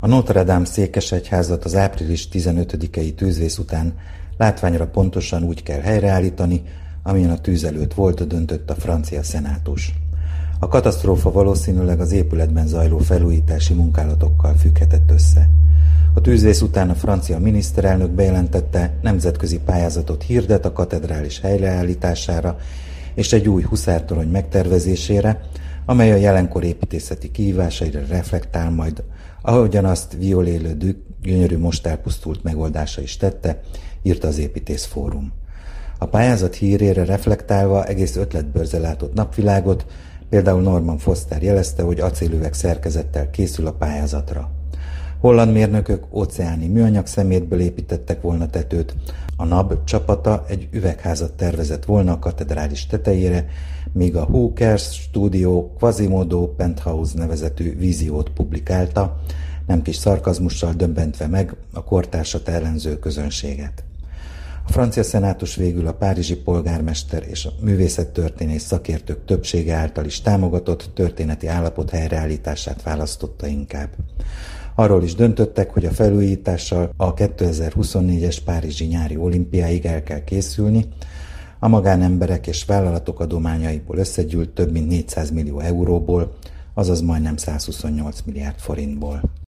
A Notre Dame székesegyházat az április 15-i tűzvész után látványra pontosan úgy kell helyreállítani, amilyen a tűz előtt volt, döntött a francia szenátus. A katasztrófa valószínűleg az épületben zajló felújítási munkálatokkal függhetett össze. A tűzvész után a francia miniszterelnök bejelentette, nemzetközi pályázatot hirdet a katedrális helyreállítására és egy új huszártorony megtervezésére, amely a jelenkor építészeti kihívásaira reflektál majd, ahogyan azt Viollet-le-Duc gyönyörű most elpusztult megoldása is tette, írta az Építészfórum. A pályázat hírére reflektálva egész ötletbörze látott napvilágot, például Norman Foster jelezte, hogy acélüveg szerkezettel készül a pályázatra. Holland mérnökök óceáni műanyag szemétből építettek volna tetőt, a NAB csapata egy üvegházat tervezett volna a katedrális tetejére, míg a Hawkers Studio Quasimodo Penthouse nevezetű víziót publikálta, nem kis szarkazmussal döbbentve meg a kortársat ellenző közönséget. A francia szenátus végül a párizsi polgármester és a művészettörténész szakértők többsége által is támogatott történeti állapot helyreállítását választotta inkább. Arról is döntöttek, hogy a felújítással a 2024-es párizsi nyári olimpiáig el kell készülni, a magánemberek és vállalatok adományaiból összegyűlt több mint 400 millió euróból, azaz majdnem 128 milliárd forintból.